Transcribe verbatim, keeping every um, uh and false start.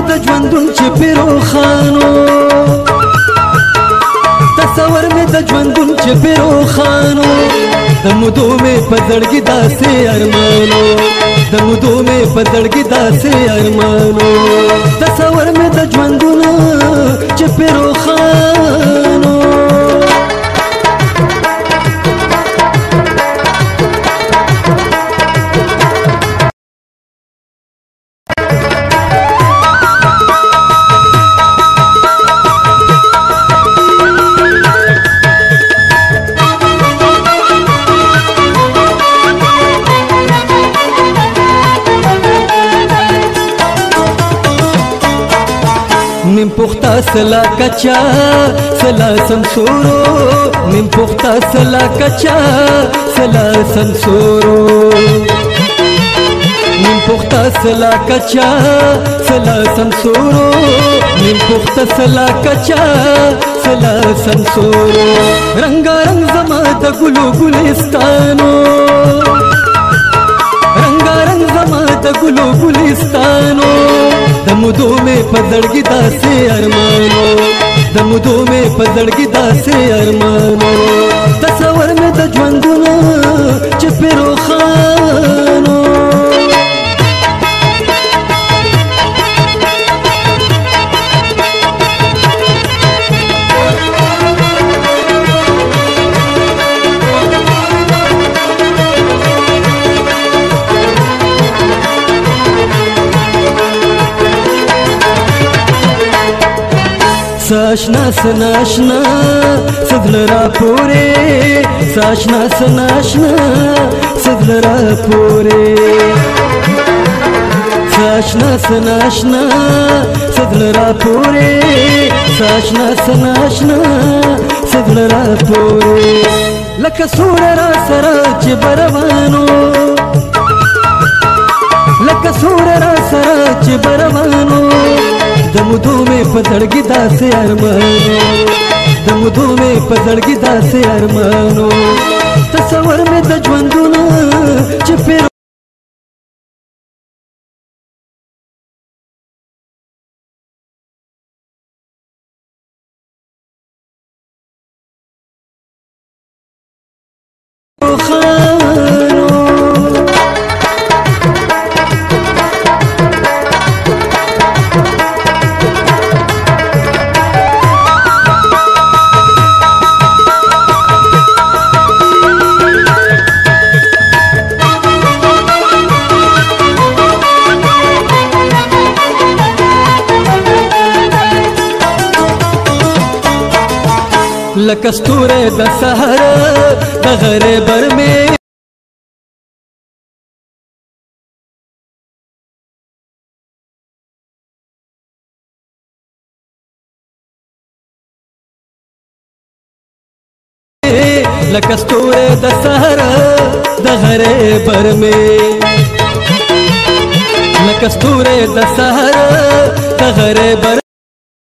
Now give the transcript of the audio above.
د ژوندون چې پیروخانو تصور مې د ژوندون چې پیروخانو د مودو مې په زړګي داسې ارمانو د مودو مې په زړګي داسې ارمانو تصور مې د ژوندون چې پیروخانو نیم پختا سلا کچا سلا سمسورو نیم پختا سلا کچا سلا سمسورو نیم پختا سلا کچا سلا سمسورو نیم پختا سلا کچا سلا سمسورو رنگا رنگ زما د ګلو ګلستانو رنگا رنگ زما د ګلو ګلستانو د مودو مې په زړګي داسې ارمانو د مودو مې په زړګي داسې ارمانو تصور مې د ژوندون چې پیروخانو ساشنا سناشنا سدل را پورے ساشنا سناشنا سدل را پورے ساشنا سناشنا سدل را پورے ساشنا سناشنا سدل را پورے لکه سور را سره چې بروانو لکه سور را سره چې بروانو د مودو مې په زړګي داسې ارمانو د مودو مې په زړګي داسې ارمانو تصور مې د ژوندون چې پیرو لکه ستوره د سحر د غره بر مې لکه ستوره د سحر د غره بر مې لکه ستوره د سحر د غره بر